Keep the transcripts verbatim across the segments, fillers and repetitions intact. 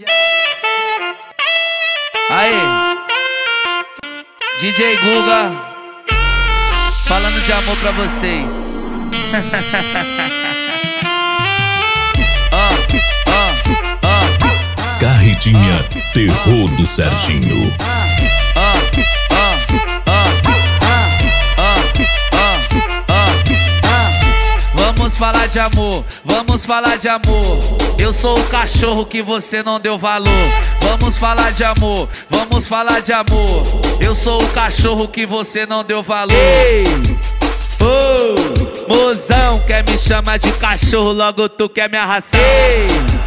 Aí, D J Guga, falando de amor pra vocês. oh, oh, oh. Carretinha Terror do Serginho. Vamos falar de amor, vamos falar de amor. Eu sou o cachorro que você não deu valor. Vamos falar de amor, vamos falar de amor. Eu sou o cachorro que você não deu valor. Ei, oh, mozão, quer me chamar de cachorro, logo tu quer me arrasar. Ei,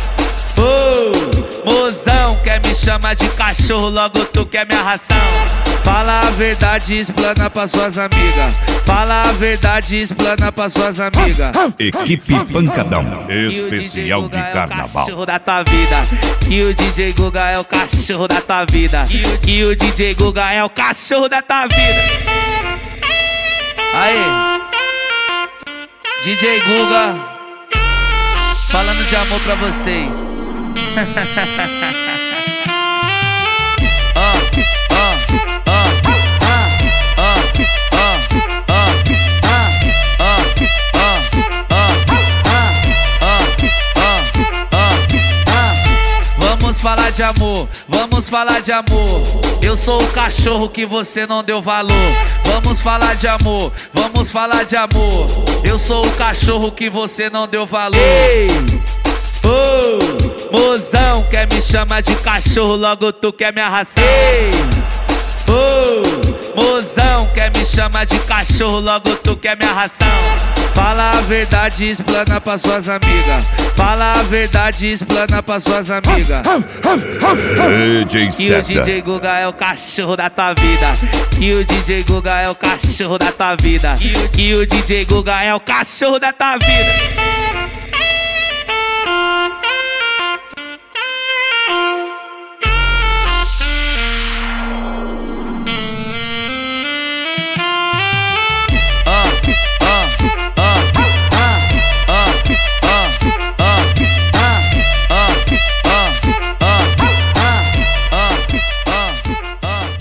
oh, mozão, quer me chamar de cachorro, logo tu quer me arrasar. Fala a verdade e explana pra suas amigas. Fala a verdade e explana pra suas amigas. Equipe Pancadão, especial de É o carnaval. cachorro da tua vida. Que o D J Guga é o cachorro da tua vida. Que o D J Guga é o cachorro da tua vida. Aí, D J Guga, falando de amor pra vocês. Vamos falar de amor, vamos falar de amor. Eu sou o cachorro que você não deu valor. Vamos falar de amor, vamos falar de amor. Eu sou o cachorro que você não deu valor. Ei, oh, mozão, quer me chamar de cachorro, logo tu quer me arrasar. Ei, oh, mozão, quer me chamar de cachorro, logo tu quer me arrasar. Fala a verdade e explana pra suas amigas. Fala a verdade e explana pra suas amigas. D J Que o César. D J Guga é o cachorro da tua vida. Que o D J Guga é o cachorro da tua vida. Que o D J Guga é o cachorro da tua vida.